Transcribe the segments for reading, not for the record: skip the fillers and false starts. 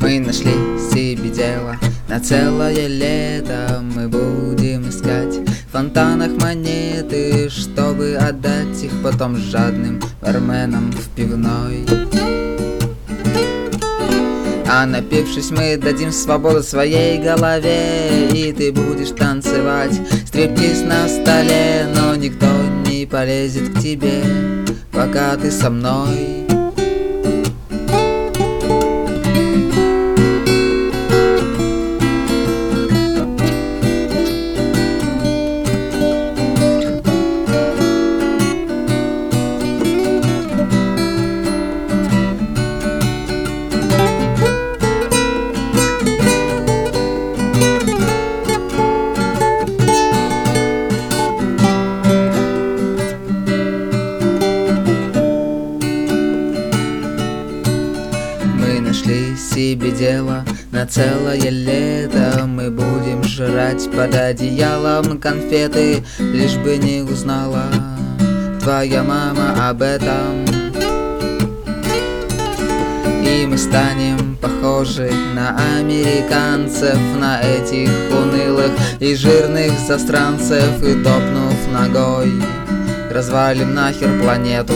Мы нашли себе дело на целое лето. Мы будем искать в фонтанах монеты, чтобы отдать их потом жадным барменам в пивной. А напившись, мы дадим свободу своей голове, и ты будешь танцевать стриптиз на столе. Но никто не полезет к тебе, пока ты со мной. Мы нашли себе дело на целое лето. Мы будем жрать под одеялом конфеты, лишь бы не узнала твоя мама об этом. И мы станем похожи на американцев, на этих унылых и жирных застранцев. И топнув ногой, развалим нахер планету.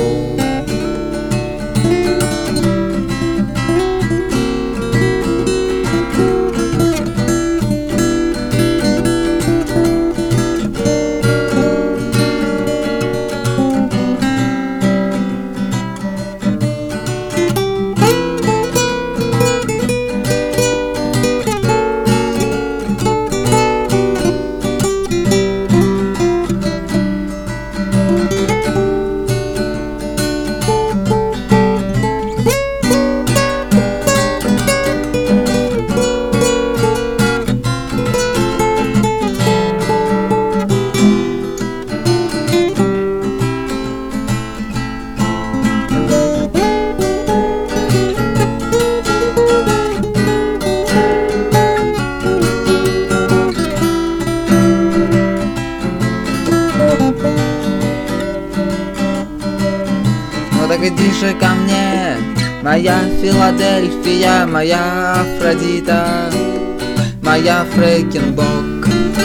Ну так иди же ко мне, моя Филадельфия, моя Афродита, моя Фрейкенбок.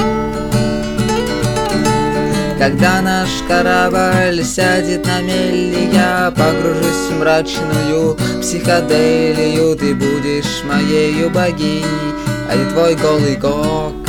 Когда наш корабль сядет на мель, я погружусь в мрачную психоделию. Ты будешь моею богиней, а не твой голый кок.